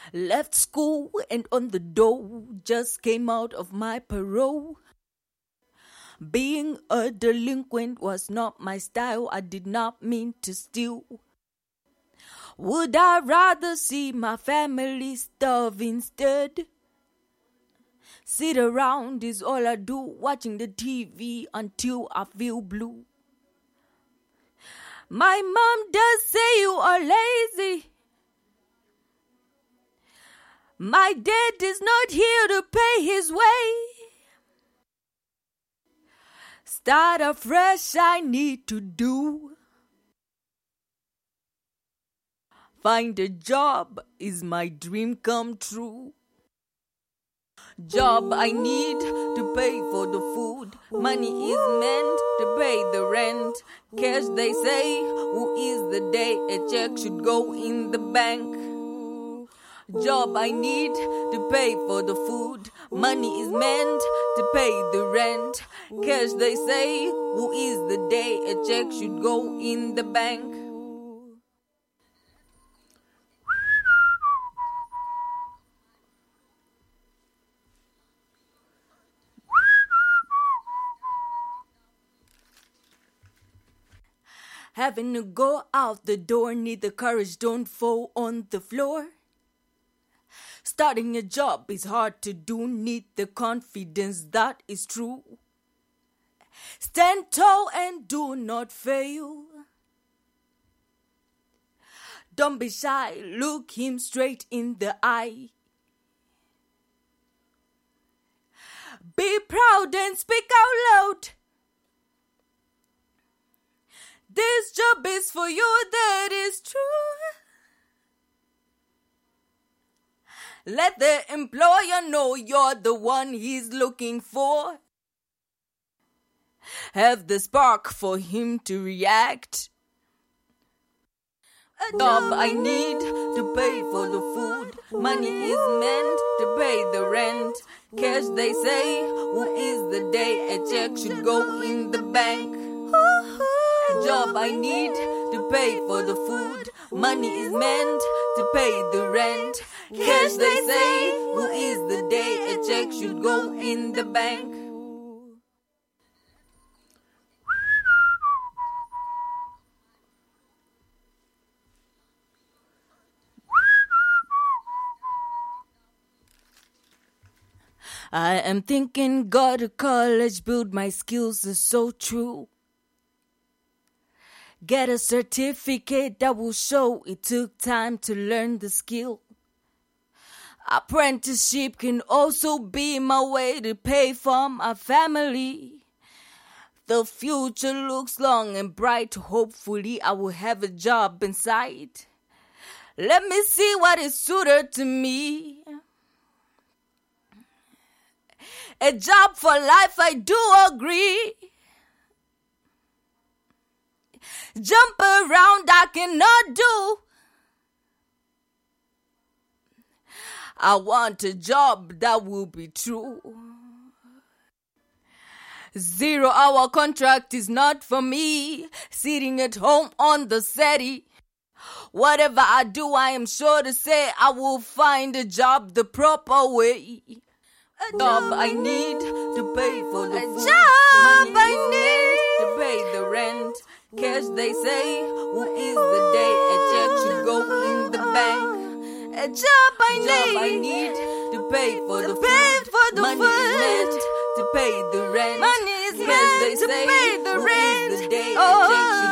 Left school and on the dole, just came out of my parole. Being a delinquent was not my style, I did not mean to steal. Would I rather see my family starve instead? Sit around is all I do, watching the TV until I feel blue. My mom does say you are lazy. My dad is not here to pay his way. Start afresh, I need to do. Find a job is my dream come true. Job I need to pay for the food. Money is meant to pay the rent. Cash they say, who is the day a check should go in the bank. Job I need to pay for the food. Money is meant to pay the rent. Cash they say, who is the day a check should go in the bank. Having to go out the door, need the courage, don't fall on the floor. Starting a job is hard to do, need the confidence that is true. Stand tall and do not fail. Don't be shy, look him straight in the eye. Be proud and speak out loud. This job is for you, that is true. Let the employer know you're the one he's looking for. Have the spark for him to react. A job I need to pay for the food. Money is meant to pay the rent. Cash they say, who is the day a check should go in the bank. Job I need to pay for the food. Money is meant to pay the rent. Cash they say, who is the day a check should go in the bank. I am thinking, go to college, build my skills is so true. Get a certificate that will show it took time to learn the skill. Apprenticeship can also be my way to pay for my family. The future looks long and bright. Hopefully I will have a job in sight. Let me see what is suited to me. A job for life, I do agree. Jump around, I cannot do. I want a job that will be true. 0-hour contract is not for me. Sitting at home on the settee. Whatever I do, I am sure to say I will find a job the proper way. A job I need to pay for the food. Job I need to pay the rent. Cash they say, who is the day a check should go in the bank. A job I need to pay for the food. Money is meant to pay the rent. Money is meant to pay the rent. Who is the day a check should